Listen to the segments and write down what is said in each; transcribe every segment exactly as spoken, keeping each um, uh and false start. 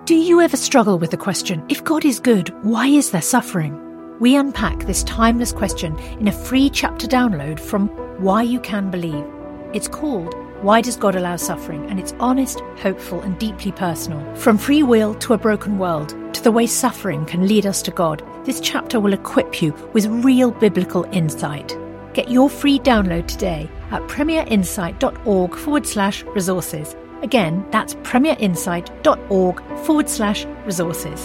Do you ever struggle with the question, if God is good, why is there suffering? We unpack this timeless question in a free chapter download from Why You Can Believe. It's called Why Does God Allow Suffering? And it's honest, hopeful and deeply personal. From free will to a broken world, to the way suffering can lead us to God, this chapter will equip you with real biblical insight. Get your free download today at premierinsight.org forward slash resources. Again, that's premierinsight.org forward slash resources.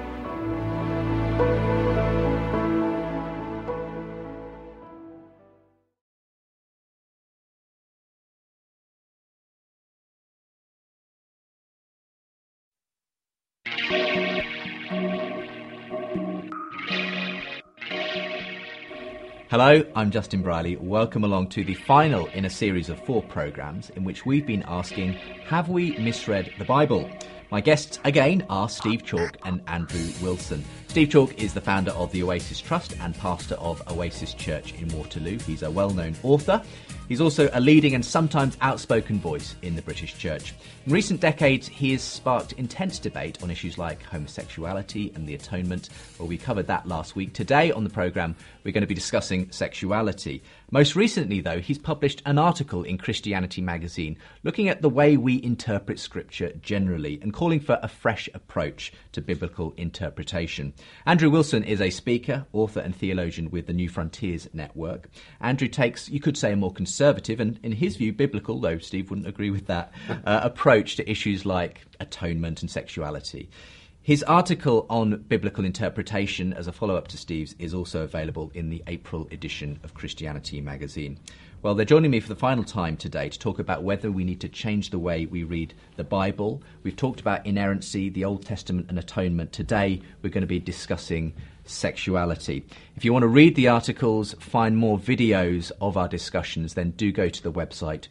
Hello, I'm Justin Briley. Welcome along to the final in a series of four programmes in which we've been asking, have we misread the Bible? My guests again are Steve Chalke and Andrew Wilson. Steve Chalke is the founder of the Oasis Trust and pastor of Oasis Church in Waterloo. He's a well-known author. He's also a leading and sometimes outspoken voice in the British Church. In recent decades, he has sparked intense debate on issues like homosexuality and the atonement. Well, we covered that last week. Today on the programme, we're going to be discussing sexuality. Most recently, though, he's published an article in Christianity magazine looking at the way we interpret Scripture generally and calling for a fresh approach to biblical interpretation. Andrew Wilson is a speaker, author and theologian with the New Frontiers Network. Andrew takes, you could say, a more conservative and, in his view, biblical, though Steve wouldn't agree with that, uh, approach to issues like atonement and sexuality. His article on biblical interpretation as a follow-up to Steve's is also available in the April edition of Christianity magazine. Well, they're joining me for the final time today to talk about whether we need to change the way we read the Bible. We've talked about inerrancy, the Old Testament and atonement. Today, we're going to be discussing sexuality. If you want to read the articles, find more videos of our discussions, then do go to the website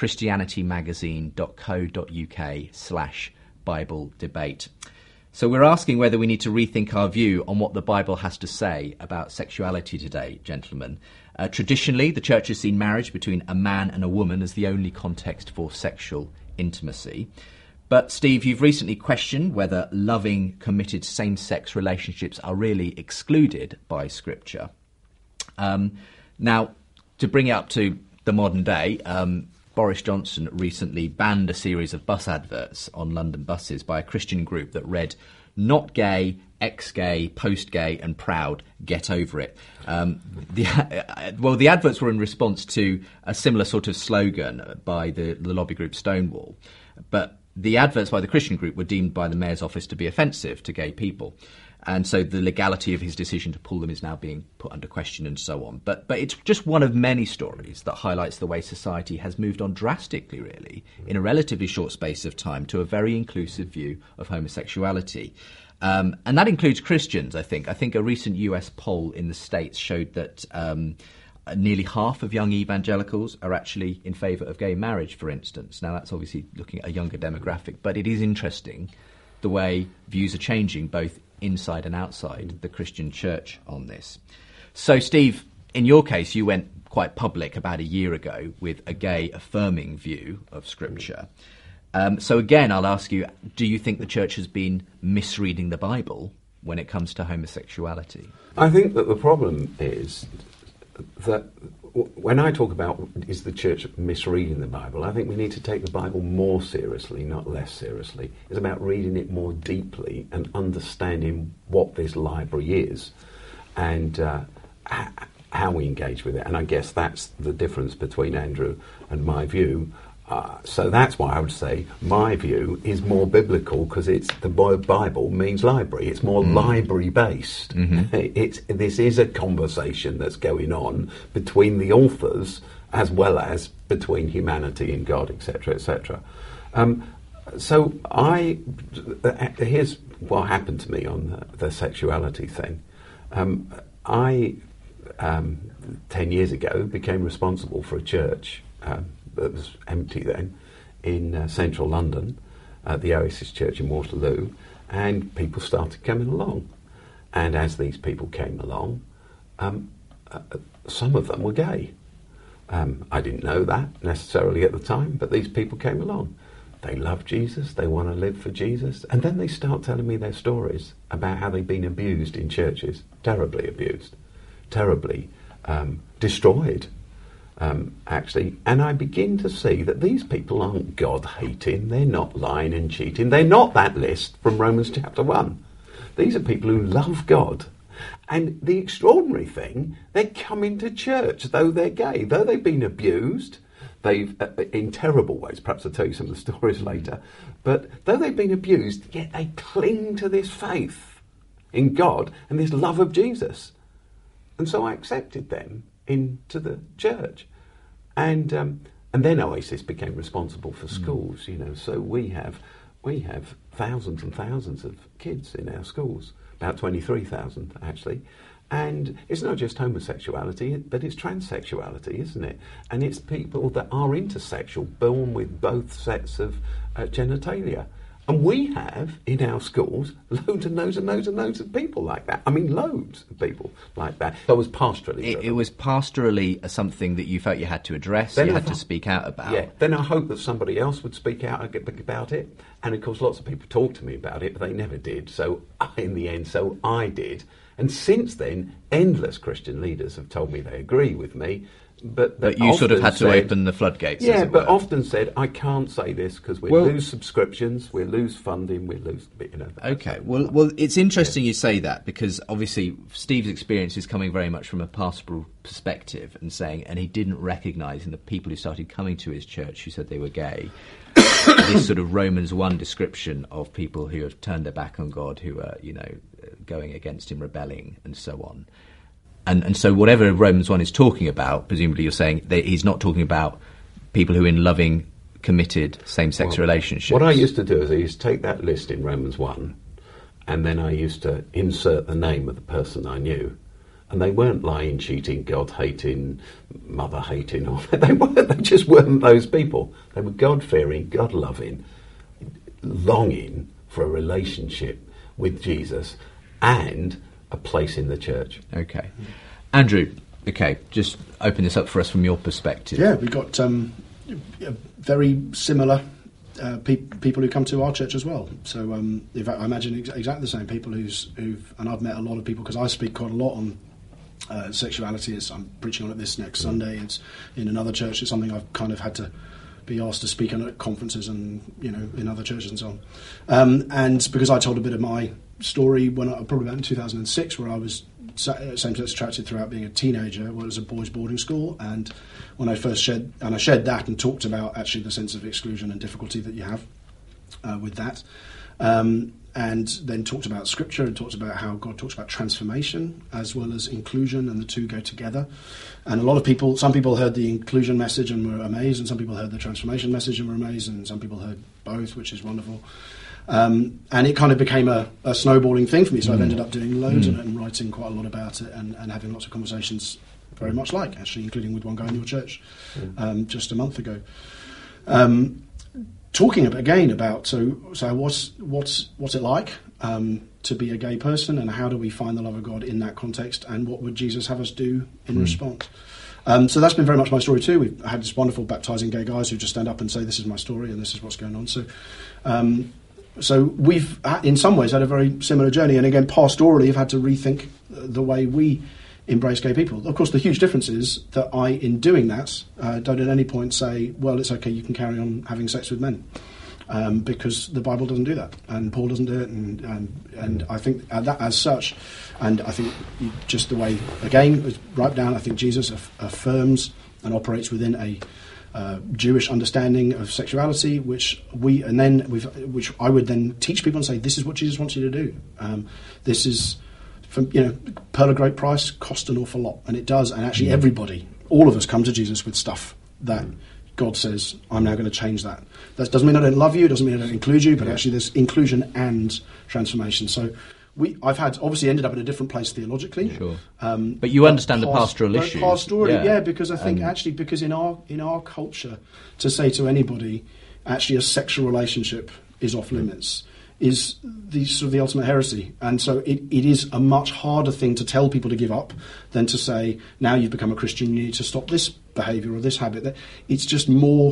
christianitymagazine.co.uk slash Bible debate. So we're asking whether we need to rethink our view on what the Bible has to say about sexuality today, gentlemen. Uh, traditionally, the Church has seen marriage between a man and a woman as the only context for sexual intimacy. But, Steve, you've recently questioned whether loving, committed same-sex relationships are really excluded by Scripture. Um, now, to bring it up to the modern day, um, Boris Johnson recently banned a series of bus adverts on London buses by a Christian group that read, "Not gay, ex-gay, post-gay and proud, get over it." Um, the, well, the adverts were in response to a similar sort of slogan by the, the lobby group Stonewall. But the adverts by the Christian group were deemed by the mayor's office to be offensive to gay people. And so the legality of his decision to pull them is now being put under question and so on. But but it's just one of many stories that highlights the way society has moved on drastically, really, in a relatively short space of time to a very inclusive view of homosexuality. Um, and that includes Christians, I think. I think a recent U S poll in the States showed that um, nearly half of young evangelicals are actually in favour of gay marriage, for instance. Now, that's obviously looking at a younger demographic, but it is interesting the way views are changing both inside and outside the Christian church on this. So, Steve, in your case, you went quite public about a year ago with a gay affirming view of Scripture. Um, so again, I'll ask you, do you think the church has been misreading the Bible when it comes to homosexuality? I think that the problem is that when I talk about is the church misreading the Bible, I think we need to take the Bible more seriously, not less seriously. It's about reading it more deeply and understanding what this library is and uh, h- how we engage with it. And I guess that's the difference between Andrew and my view. Uh, so that's why I would say my view is more biblical, because it's the Bible means library. It's more mm. library based. Mm-hmm. It's this is a conversation that's going on between the authors as well as between humanity and God, et cetera, et cetera. Um, so I here's what happened to me on the, the sexuality thing. Um, I um, ten years ago became responsible for a church. Um, that was empty then, in uh, central London, uh, the Oasis Church in Waterloo, and people started coming along. And as these people came along, um, uh, some of them were gay. Um, I didn't know that necessarily at the time, but these people came along. they love Jesus, they want to live for Jesus, and then they start telling me their stories about how they've been abused in churches, terribly abused, terribly um, destroyed, um, actually. And I begin to see that these people aren't God-hating, they're not lying and cheating, they're not that list from Romans chapter one. These are people who love God. And the extraordinary thing, they're coming to church, though they're gay, though they've been abused, they've, uh, in terrible ways, perhaps I'll tell you some of the stories later, but though they've been abused, yet they cling to this faith in God and this love of Jesus. And so I accepted them into the church. And um, and then Oasis became responsible for schools, mm. you know, so we have we have thousands and thousands of kids in our schools, about twenty-three thousand actually. And it's not just homosexuality, but it's transsexuality, isn't it? And it's people that are intersexual, born with both sets of uh, genitalia. And we have, in our schools, loads and loads and loads and loads of people like that. I mean, loads of people like that. That was pastorally It, it was pastorally something that you felt you had to address, then you had I, to speak out about. Yeah, then I hoped that somebody else would speak out about it. And, of course, lots of people talked to me about it, but they never did. So, in the end, so I did. And since then, endless Christian leaders have told me they agree with me. But, but you sort of had to said, open the floodgates. Yeah, as it but were. often said, I can't say this because we'll, we'll lose subscriptions, we'll lose funding, we'll lose, you know. Okay, well, well, it's interesting yeah. you say that because obviously Steve's experience is coming very much from a pastoral perspective and saying, and he didn't recognise in the people who started coming to his church who said they were gay, this sort of Romans one description of people who have turned their back on God, who are, you know, going against him, rebelling, and so on. And and so whatever Romans one is talking about, presumably you're saying that he's not talking about people who are in loving, committed, same-sex well, relationships. What I used to do is I used to take that list in Romans one, and then I used to insert the name of the person I knew. And they weren't lying, cheating, God-hating, mother-hating, or they weren't. They just weren't those people. They were God-fearing, God-loving, longing for a relationship with Jesus and a place in the church. Okay. Andrew, okay, just open this up for us from your perspective. Yeah, we've got um, very similar uh, pe- people who come to our church as well. So um, in fact, I imagine ex- exactly the same people who's, who've, and I've met a lot of people because I speak quite a lot on uh, sexuality. As I'm preaching on it this next mm. Sunday. It's in another church. It's something I've kind of had to be asked to speak on at conferences and, you know, in other churches and so on. Um, and because I told a bit of my story when I, probably about in two thousand six, where I was same-sex attracted throughout being a teenager. Well, it was a boys' boarding school, and when I first shared and I shared that and talked about actually the sense of exclusion and difficulty that you have uh, with that, um, and then talked about scripture and talked about how God talks about transformation as well as inclusion, and the two go together. And a lot of people, some people heard the inclusion message and were amazed, and some people heard the transformation message and were amazed, and some people heard both, which is wonderful. Um, and it kind of became a, a snowballing thing for me, so mm. I've ended up doing loads mm. of it and writing quite a lot about it and, and having lots of conversations very much like, actually, including with one guy in your church mm. um, just a month ago. Um, talking about, again about, so so what's, what's, what's it like um, to be a gay person, and how do we find the love of God in that context, and what would Jesus have us do in mm. response? Um, so that's been very much my story too. We've had this wonderful baptising gay guys who just stand up and say, this is my story and this is what's going on. So um, So we've, in some ways, had a very similar journey. And again, pastorally, have had to rethink the way we embrace gay people. Of course, the huge difference is that I, in doing that, uh, don't at any point say, well, it's okay, you can carry on having sex with men. Um, because the Bible doesn't do that, and Paul doesn't do it, and and, and I think that as such, and I think just the way, again, it's right down, I think Jesus aff- affirms and operates within a Uh, Jewish understanding of sexuality, which we and then we've, which I would then teach people and say, this is what Jesus wants you to do. Um, this is, from, you know, pearl of great price, cost an awful lot, and it does. And actually, yeah. everybody, all of us, come to Jesus with stuff that God says, I'm now going to change that. That doesn't mean I don't love you, it doesn't mean I don't include you, but yeah. actually, there's inclusion and transformation. So. We, I've had obviously ended up in a different place theologically, sure. um, but you understand but the pastoral past, issue. Pastorally, yeah. yeah, because I think um, actually, because in our in our culture, to say to anybody, actually, a sexual relationship is off limits, is the sort of the ultimate heresy, and so it, it is a much harder thing to tell people to give up than to say, now you've become a Christian, you need to stop this behaviour or this habit. It's just more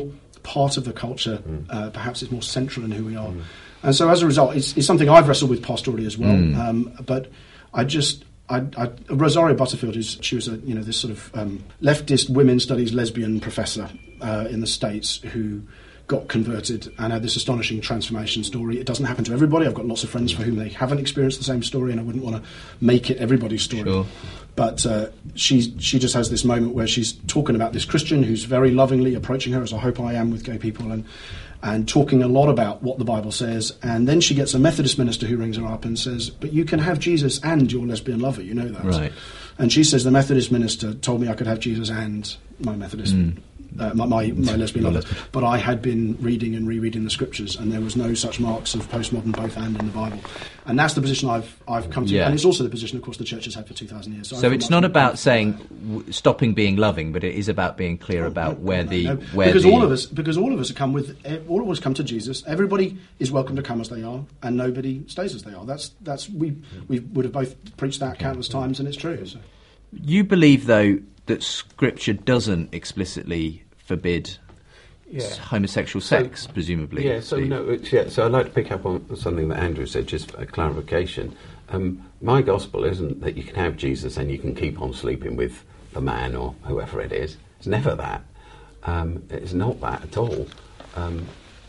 part of the culture. Mm. Uh, perhaps it's more central in who we are. Mm. And so as a result, it's, it's something I've wrestled with pastorally as well. Mm. Um, but I just... I, I, Rosaria Butterfield, who's, she was a you know this sort of um, leftist women's studies lesbian professor uh, in the States who got converted and had this astonishing transformation story. It doesn't happen to everybody. I've got lots of friends for whom they haven't experienced the same story, and I wouldn't want to make it everybody's story. Sure. But uh, she she just has this moment where she's talking about this Christian who's very lovingly approaching her, as I hope I am with gay people, and and talking a lot about what the Bible says. And then she gets a Methodist minister who rings her up and says, but you can have Jesus and your lesbian lover, you know that. Right. And she says, the Methodist minister told me I could have Jesus and my Methodist, mm. uh, my, my, my lesbian lover. But I had been reading and rereading the scriptures, and there was no such marks of postmodern both and in the Bible. And that's the position I've I've come to. Yeah. And it's also the position, of course, the church has had for two thousand years. So, so it's not about saying w- stopping being loving, but it is about being clear oh, about no, where no, the... No. Where because the... all of us because all of us come with... All of us come to Jesus. Everybody is welcome to come as they are, and nobody stays as they are. That's that's we we would have both preached that countless times, and it's true. So. You believe, though, that Scripture doesn't explicitly forbid yeah. homosexual sex, so, presumably. Yeah, so no, it's, yeah, so I'd like to pick up on something that Andrew said, just a clarification. Um, my gospel isn't that you can have Jesus and you can keep on sleeping with the man or whoever it is. It's never that. Um, it's not that at all. Um,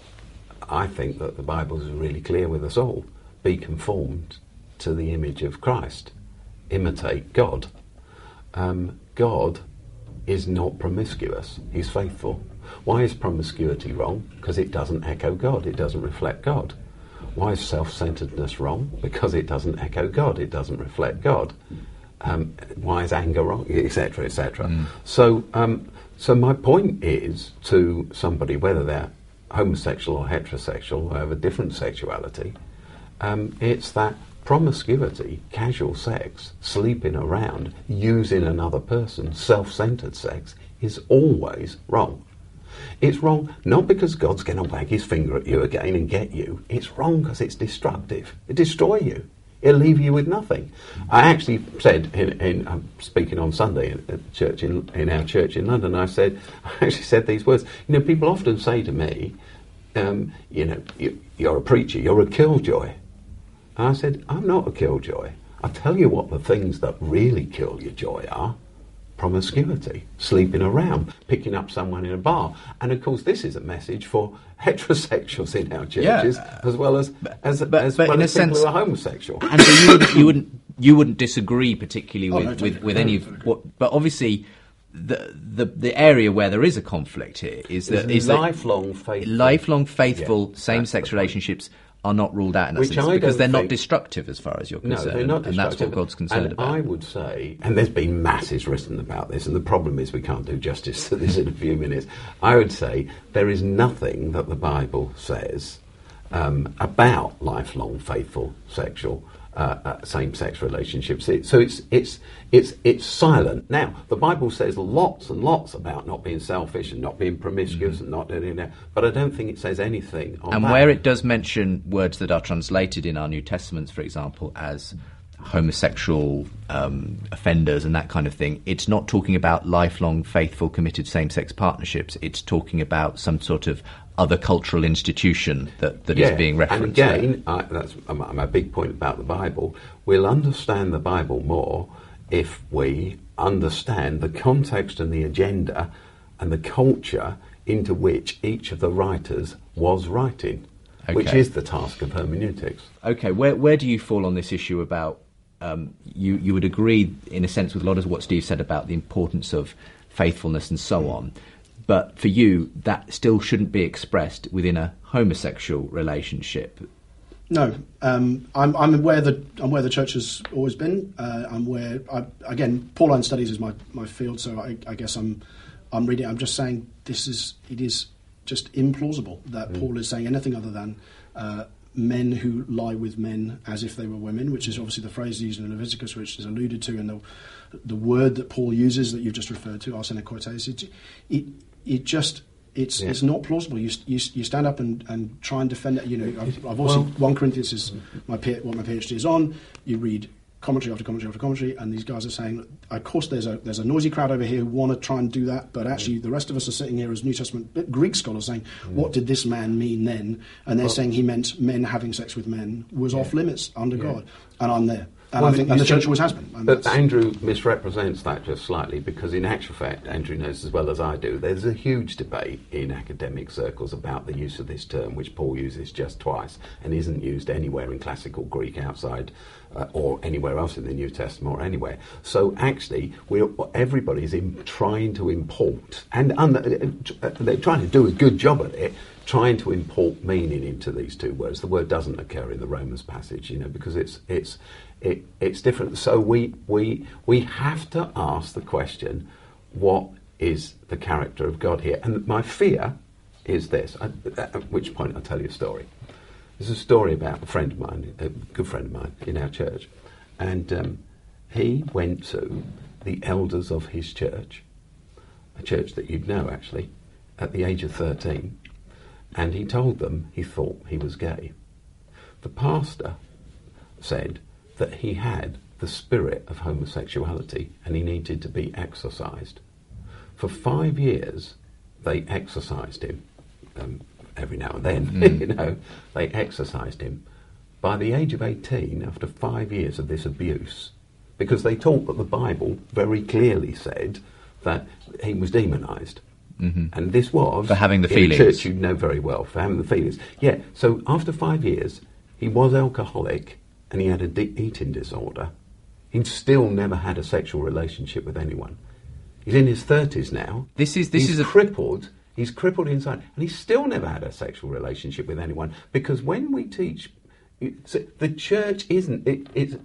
I think that the Bible is really clear with us all. Be conformed to the image of Christ. Imitate God. Um, God is not promiscuous. He's faithful. Why is promiscuity wrong? Because it doesn't echo God. It doesn't reflect God. Why is self-centeredness wrong? Because it doesn't echo God. It doesn't reflect God. Um, why is anger wrong? Etc. et cetera. Mm. So, um, so my point is to somebody, whether they're homosexual or heterosexual, or have a different sexuality, um, it's that promiscuity, casual sex, sleeping around, using another person, self-centered sex, is always wrong. It's wrong not because God's going to wag his finger at you again and get you. It's wrong because it's destructive. It'll destroy you. It'll leave you with nothing. I actually said, in, in I'm speaking on Sunday at church in, in our church in London, I said, I actually said these words. You know, people often say to me, um, you know, you, you're a preacher, you're a killjoy. And I said, I'm not a killjoy. I'll tell you what the things that really kill your joy are. Promiscuity, sleeping around, picking up someone in a bar. And of course this is a message for heterosexuals in our churches, yeah, as well as as, but, as, but well in as a people sense, who are homosexual. And so you wouldn't, you wouldn't you wouldn't disagree particularly with, oh, no, totally with, with no, any totally of what, but obviously the the the area where there is a conflict here is that is lifelong faithful lifelong faithful yeah, same-sex relationships are not ruled out in that Which sense I because they're think, not destructive as far as you're concerned. No, they're not and that's what God's concerned and about. I would say, and there's been masses written about this, and the problem is we can't do justice to this in a few minutes. I would say there is nothing that the Bible says um, about lifelong faithful sexual uh, uh, same-sex relationships. It, so it's it's it's it's silent. Now the Bible says lots and lots about not being selfish and not being promiscuous mm-hmm. and not doing that, but I don't think it says anything on and that. where it does mention words that are translated in our New Testaments, for example, as homosexual um, offenders and that kind of thing, it's not talking about lifelong faithful committed same-sex partnerships. It's talking about some sort of other cultural institution that, that yeah, is being referenced. And again, I, that's my, my big point about the Bible. We'll understand the Bible more if we understand the context and the agenda and the culture into which each of the writers was writing, okay. which is the task of hermeneutics. Okay, where where do you fall on this issue about, um, you, you would agree in a sense with a lot of what Steve said about the importance of faithfulness and so on, but for you, that still shouldn't be expressed within a homosexual relationship? No, um, I'm, I'm aware that I'm where the church has always been. Uh, I'm where, I, again, Pauline studies is my, my field, so I, I guess I'm I'm reading. I'm just saying this is it is just implausible that mm. Paul is saying anything other than uh, men who lie with men as if they were women, which is obviously the phrase used in Leviticus, which is alluded to in the the word that Paul uses that you've just referred to, arsene koites. It, it it just. It's yeah. it's not plausible. You, you you stand up and, and try and defend it. You know, I've, I've also well, First Corinthians is my what my PhD is on. You read commentary after commentary after commentary, and these guys are saying, of course, there's a there's a noisy crowd over here who want to try and do that, but actually, the rest of us are sitting here as New Testament Greek scholars saying, mm. what did this man mean then? And they're well, saying he meant men having sex with men was yeah. off limits under yeah. God, and I'm there. And well, I think and the church always has been. And but Andrew misrepresents that just slightly, because in actual fact, Andrew knows as well as I do, there's a huge debate in academic circles about the use of this term, which Paul uses just twice and isn't used anywhere in classical Greek outside uh, or anywhere else in the New Testament or anywhere. So actually, we're, everybody's in trying to import, and un, uh, they're trying to do a good job at it, trying to import meaning into these two words. The word doesn't occur in the Romans passage, you know, because it's it's it, it's different. So we we we have to ask the question, what is the character of God here? And my fear is this, at which point I'll tell you a story. There's a story about a friend of mine, a good friend of mine in our church, and um, he went to the elders of his church, a church that you'd know actually, at the age of thirteen, and he told them he thought he was gay. The pastor said that he had the spirit of homosexuality and he needed to be exorcised. For five years, they exorcised him. Um, every now and then, mm. you know, they exorcised him. By the age of eighteen, after five years of this abuse, because they taught that the Bible very clearly said that he was demonised. Mm-hmm. And this was... For having the in feelings. a church you know very well, for having the feelings. Yeah, so after five years, he was alcoholic and he had a de- eating disorder. He'd still never had a sexual relationship with anyone. He's in his thirties now. This is this he's is a crippled. He's crippled inside, and he's still never had a sexual relationship with anyone. Because when we teach, the church isn't it, it's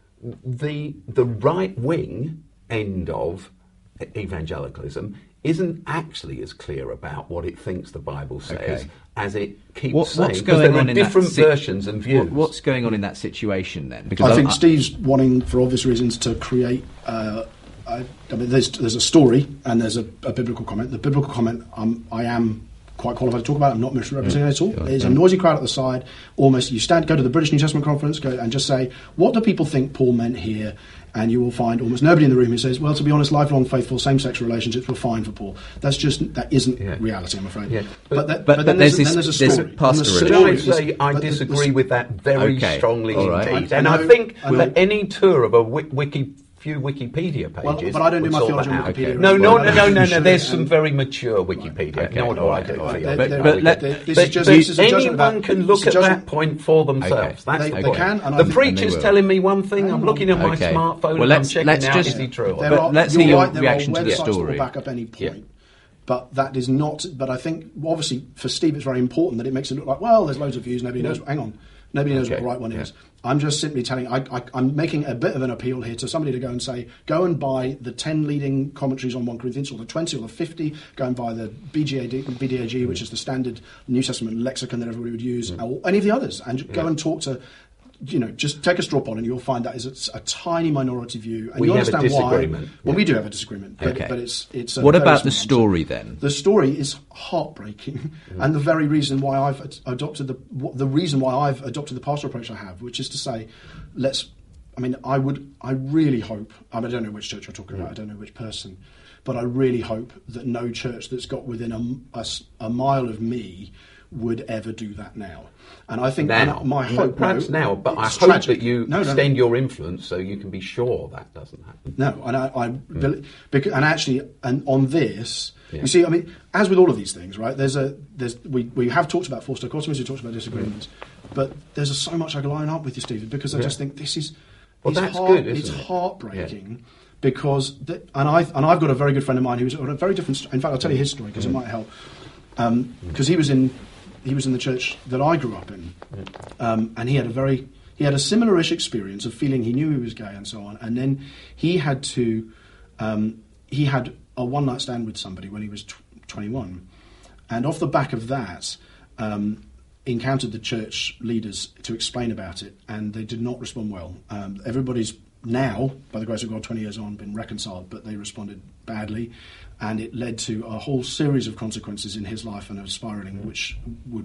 the the right wing end of evangelicalism isn't actually as clear about what it thinks the Bible says okay. as it keeps what, saying. What's going there on are in different that si- versions and views. What, what's going on in that situation then? Because I, I I think I, Steve's wanting, for obvious reasons, to create. Uh, I, I mean, there's there's a story and there's a, a biblical comment. The biblical comment, um, I am quite qualified to talk about. I'm not misrepresenting it at all. Sure, There's yeah. a noisy crowd at the side. Almost, you stand, go to the British New Testament Conference, go and just say, what do people think Paul meant here? And you will find almost nobody in the room who says, well, to be honest, lifelong faithful same-sex relationships were fine for Paul. That's just, that isn't yeah. reality, I'm afraid. Yeah. But, but, that, but, but then, there's, there's, this, then there's a story. There's Can I say I disagree with that very okay. strongly right. indeed? I, I and know, I think I that any tour of a wiki, few Wikipedia pages... Well, but I don't do my theology on Wikipedia. Okay. No, no, no, no, no, no. There's and, some very mature Wikipedia. Right. Okay. No, no, I do. Right. Right. But, but, let, this but, is just, but this is anyone about, can look at that point for themselves. Okay. That's they, the they point. can. And the I preacher's telling me one thing. I'm looking at my okay. smartphone well, and let's, I'm checking let's out, just, is he true? But are, let's hear your right, reaction to the websites story. Will back up any point. Yeah. But that is not. But I think obviously for Steve, it's very important that it makes it look like, well, there's loads of views. Nobody knows. Hang on, nobody knows okay. what the right one yeah. is. I'm just simply telling. I, I, I'm making a bit of an appeal here to somebody to go and say, go and buy the ten leading commentaries on First Corinthians, or the twenty, or the fifty. Go and buy the B G A D, B D A G, mm. which is the standard New Testament lexicon that everybody would use, mm. or any of the others, and yeah. go and talk to. You know, just take a straw poll and you'll find that is a, a tiny minority view. And we you have understand a disagreement. why. Well, yeah. we do have a disagreement, but, okay. but it's it's. A what very about the small story answer. then? The story is heartbreaking, mm. and the very reason why I've ad- adopted the the reason why I've adopted the pastoral approach I have, which is to say, let's. I mean, I would. I really hope. I, mean, I don't know which church you're talking mm. about. I don't know which person, but I really hope that no church that's got within a, a, a mile of me would ever do that now. And I think now, and my hope, perhaps no, now, but I hope tragic. that you no, no, extend no. your influence so you can be sure that doesn't happen. No, and I, I mm. because, and actually, and on this, yeah. you see, I mean, as with all of these things, right? There's a there's we, we have talked about forced dichotomies, we talked about disagreements, mm. but there's a, so much I can line up with you, Stephen, because I yeah. just think this is well, it's that's heart, good, isn't it's it? heartbreaking. Yeah. Because the, and I and I've got a very good friend of mine who's on a very different. In fact, I'll tell you his story because mm. it might help. Because um, mm. he was in. He was in the church that I grew up in, um, and he had a very he had a similar-ish experience of feeling he knew he was gay and so on. And then he had to um, he had a one-night stand with somebody when he was tw- twenty-one, and off the back of that, um, encountered the church leaders to explain about it, and they did not respond well. Um, everybody's now, by the grace of God, twenty years on, been reconciled, but they responded badly. And it led to a whole series of consequences in his life and of spiralling, which would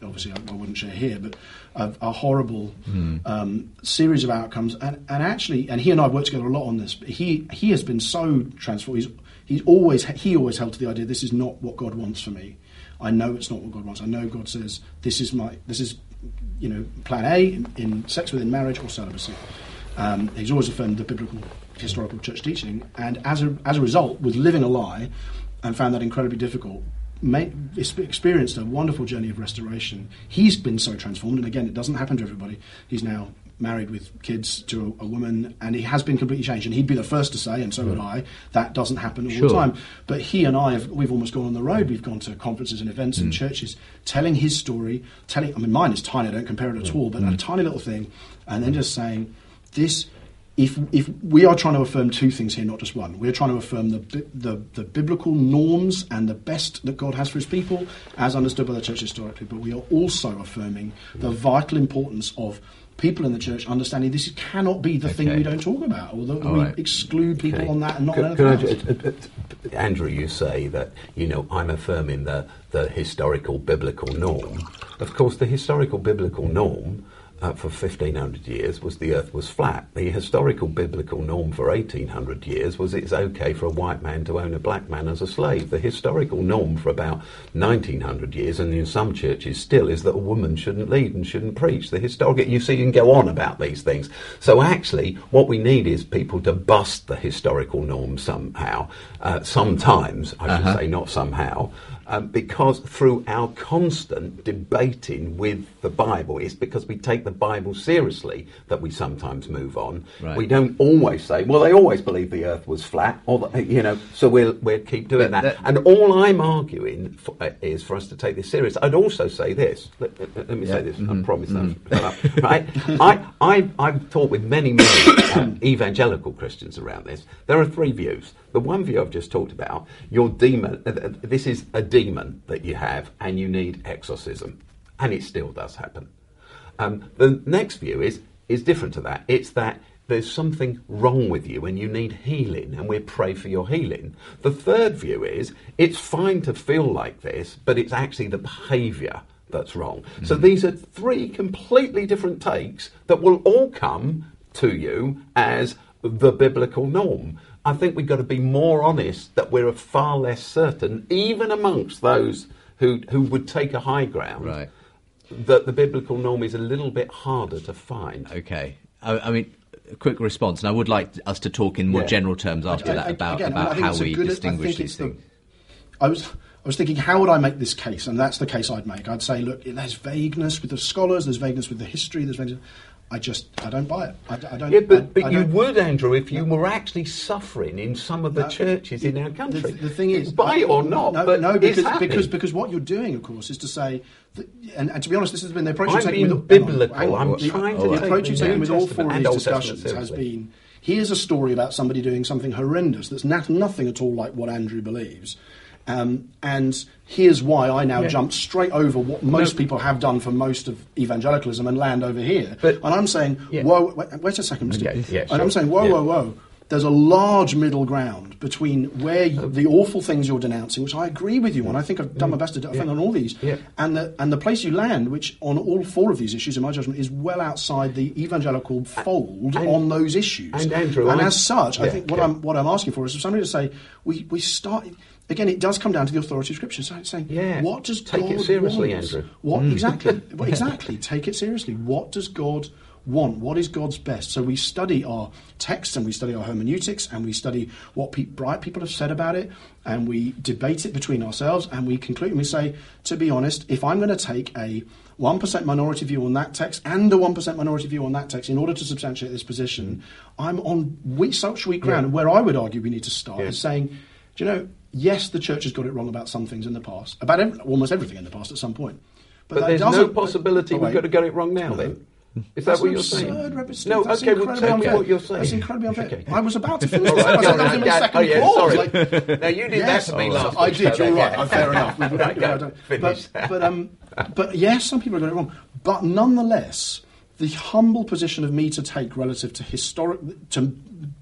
obviously I, I wouldn't share here, but a, a horrible mm. um, series of outcomes. And, and actually, and he and I have worked together a lot on this. But he he has been so transformed. He's he's always he always held to the idea, this is not what God wants for me. I know it's not what God wants. I know God says this is my this is you know plan A in, in sex within marriage or celibacy. Um, he's always affirmed the biblical historical church teaching, and as a as a result, was living a lie and found that incredibly difficult. Made, experienced a wonderful journey of restoration. He's been so transformed, and again, it doesn't happen to everybody. He's now married with kids to a, a woman, and he has been completely changed. And he'd be the first to say, and so would I, that doesn't happen all Sure. the time. But he and I, have, we've almost gone on the road. We've gone to conferences and events and Mm. churches, telling his story. Telling, I mean, mine is tiny. I don't compare it at all, but Mm. a tiny little thing, and then just saying, this. If if we are trying to affirm two things here, not just one, we're trying to affirm the, bi- the the biblical norms and the best that God has for his people, as understood by the church historically, but we are also affirming the vital importance of people in the church understanding this cannot be the thing Okay. we don't talk about, or that All we right. exclude people Okay. on that and not Could- on could I anything else. ju- uh, uh, uh, Andrew, you say that, you know, I'm affirming the, the historical biblical norm. Of course, the historical biblical norm uh, for fifteen hundred years was the earth was flat. The historical biblical norm for eighteen hundred years was it's okay for a white man to own a black man as a slave. The historical norm for about nineteen hundred years, and in some churches still, is that a woman shouldn't lead and shouldn't preach. The historical, you see, you can go on about these things. So actually, what we need is people to bust the historical norm somehow, uh, sometimes, I should Uh-huh. say, not somehow, um, because through our constant debating with the Bible, it's because we take the Bible seriously that we sometimes move on. Right. We don't always say, well, they always believed the earth was flat, or the, you know, so we'll, we'll keep doing But that. that- And all I'm arguing for, uh, is for us to take this serious. I'd also say this, let, let- let me Yeah. say this, Mhm. I promise Mhm. that, right? I, I, I've talked with many, many um, evangelical Christians around this. There are three views. The one view I've just talked about, your demon, uh, uh, this is a demon that you have and you need exorcism. And it still does happen. Um, the next view is is different to that. It's that there's something wrong with you and you need healing, and we pray for your healing. The third view is it's fine to feel like this, but it's actually the behaviour that's wrong. Mm-hmm. So these are three completely different takes that will all come to you as the biblical norm. I think we've got to be more honest that we're far less certain, even amongst those who who would take a high ground, Right. that the biblical norm is a little bit harder to find. Okay. I, I mean, a quick response, and I would like us to talk in more Yeah. general terms after I- that I- about, again, I about think how it's a we good- I distinguish think these it's the- things. I was I was thinking, how would I make this case? And that's the case I'd make. I'd say, look, there's vagueness with the scholars, there's vagueness with the history, there's vagueness. I just, I don't buy it. I, I don't. Yeah, but, I, but I you don't- would, Andrew, if you were actually suffering in some of the No, churches in our the- country. The, thing is, buy it or not, no, but no, it's because happening. because because what you're doing, of course, is to say, that, and, and to be honest, this has been the approach I'm you've taken being with hang on, biblical. hang on. I'm the, trying to the take approach the you've taken New with all Testament four of and these Old Testament discussions has seriously. been: here's a story about somebody doing something horrendous that's not, nothing at all like what Andrew believes. Um, and here's why I now Yeah. jump straight over what most No. people have done for most of evangelicalism and land over here. But- and I'm saying, Yeah. whoa, wait, wait a second, Mister Okay, yeah, and sure. I'm saying, whoa, Yeah. whoa, whoa. There's a large middle ground between where you, the awful things you're denouncing, which I agree with you on. I think I've done my best to defend Yeah. on all these, Yeah. and the and the place you land, which on all four of these issues, in my judgment, is well outside the evangelical fold and- on those issues. and Andrew, and I- as such, I yeah, think what yeah. I'm what I'm asking for is for somebody to say, we we start. Again, it does come down to the authority of Scripture. So it's saying, Yeah. what does Take God it seriously, want? Andrew. What exactly? Well, exactly. Take it seriously. What does God want? What is God's best? So we study our texts and we study our hermeneutics and we study what pe- bright people have said about it, and we debate it between ourselves, and we conclude and we say, to be honest, if I'm going to take a one percent minority view on that text and a one percent minority view on that text in order to substantiate this position, I'm on we- such weak ground. Yeah. And where I would argue we need to start Yeah. is saying, do you know, yes, the church has got it wrong about some things in the past, about every, almost everything in the past at some point. But, that there's no doesn't- possibility but we've wait. got to get it wrong now, then? Is that That's what an you're absurd saying? represent- No, that's okay, well, incredibly tell me unfair. what you're saying. That's incredibly unfair. Okay. I was about to finish All this. right, I said I was okay, in the yeah, second oh, yeah, clause. sorry. Like, Now, you did yes, that to me oh, last I week, did, so you're yeah. right. Oh, fair enough. We- we- Right, we- go, I don't- finish. But, but, um, but yes, some people have got it wrong. But nonetheless, the humble position of me to take relative to historic, to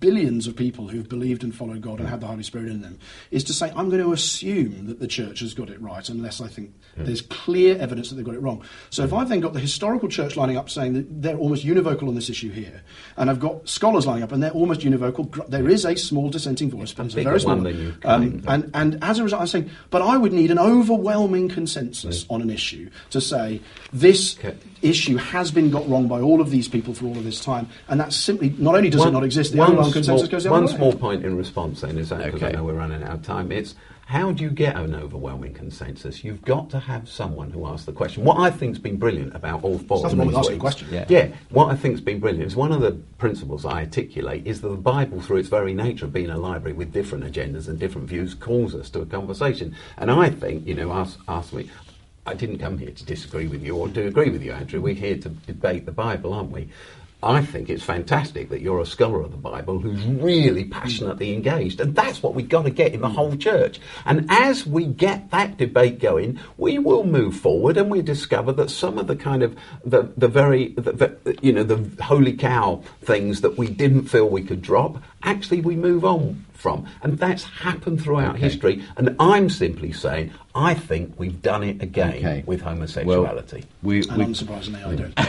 billions of people who've believed and followed God and had the Holy Spirit in them, is to say, I'm going to assume that the church has got it right unless I think mm. there's clear evidence that they've got it wrong. So if I've then got the historical church lining up saying that they're almost univocal on this issue here, and I've got scholars lining up and they're almost univocal, there is a small dissenting voice, but it's a very small one. Um, and, and as a result, I'm saying, but I would need an overwhelming consensus mm. on an issue to say this okay. issue has been got wrong by all of these people for all of this time, and that's simply, not only does one, it not exist, the overwhelming consensus goes the other way. One small point in response then is that, because okay. I know we're running out of time, it's how do you get an overwhelming consensus? You've got to have someone who asks the question. What I think's been brilliant about all four of these asking a question. Yeah. yeah, what I think's been brilliant is one of the principles I articulate is that the Bible, through its very nature of being a library with different agendas and different views, calls us to a conversation. And I think, you know, ask, ask me, I didn't come here to disagree with you or to agree with you, Andrew. We're here to debate the Bible, aren't we? I think it's fantastic that you're a scholar of the Bible who's really passionately engaged, and that's what we've got to get in the whole church. And as we get that debate going, we will move forward, and we discover that some of the kind of the the very the, the, you know the holy cow things that we didn't feel we could drop, actually we move on from, and that's happened throughout okay. history. And I'm simply saying, I think we've done it again okay. with homosexuality. Well, we, and we, unsurprisingly, I don't.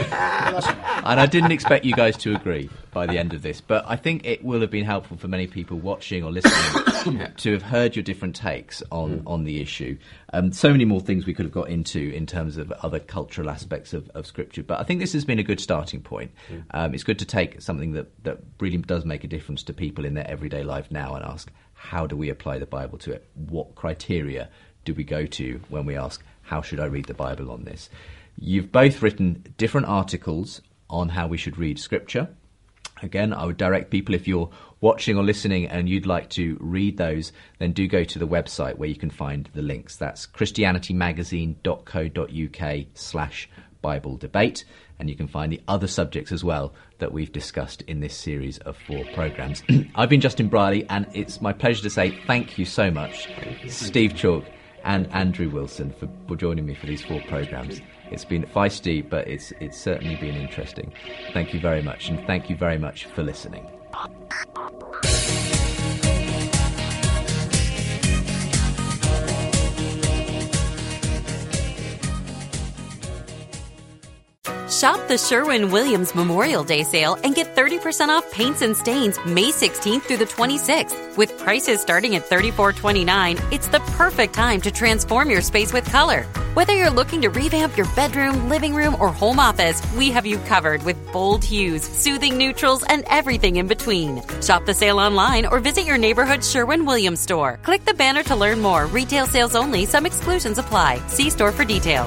And I didn't expect you guys to agree by the end of this, but I think it will have been helpful for many people watching or listening to have heard your different takes on, mm. on the issue. Um, so many more things we could have got into in terms of other cultural aspects of, of Scripture, but I think this has been a good starting point. Mm. Um, it's good to take something that, that really does make a difference to people in their everyday life now and ask, how do we apply the Bible to it? What criteria do we go to when we ask, how should I read the Bible on this? You've both written different articles on how we should read Scripture. Again, I would direct people, if you're watching or listening and you'd like to read those, then do go to the website where you can find the links. That's christianitymagazine.co.uk slash Bible debate. And you can find the other subjects as well that we've discussed in this series of four programmes. I've been Justin Brierley, and it's my pleasure to say thank you so much, Steve Chalk and Andrew Wilson, for, for joining me for these four programmes. It's been feisty, but it's it's certainly been interesting. Thank you very much, and thank you very much for listening. Shop the Sherwin-Williams Memorial Day sale and get thirty percent off paints and stains May sixteenth through the twenty-sixth. With prices starting at thirty-four dollars and twenty-nine cents, it's the perfect time to transform your space with color. Whether you're looking to revamp your bedroom, living room, or home office, we have you covered with bold hues, soothing neutrals, and everything in between. Shop the sale online or visit your neighborhood Sherwin-Williams store. Click the banner to learn more. Retail sales only. Some exclusions apply. See store for details.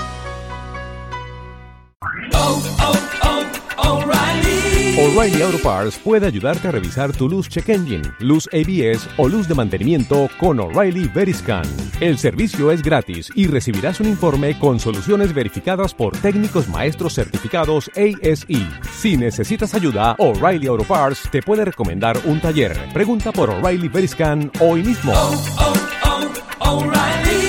Oh, oh, oh, O'Reilly. O'Reilly Auto Parts puede ayudarte a revisar tu luz check engine, luz A B S o luz de mantenimiento con O'Reilly Veriscan. El servicio es gratis y recibirás un informe con soluciones verificadas por técnicos maestros certificados A S E. Si necesitas ayuda, O'Reilly Auto Parts te puede recomendar un taller. Pregunta por O'Reilly Veriscan hoy mismo. Oh, oh, oh, O'Reilly.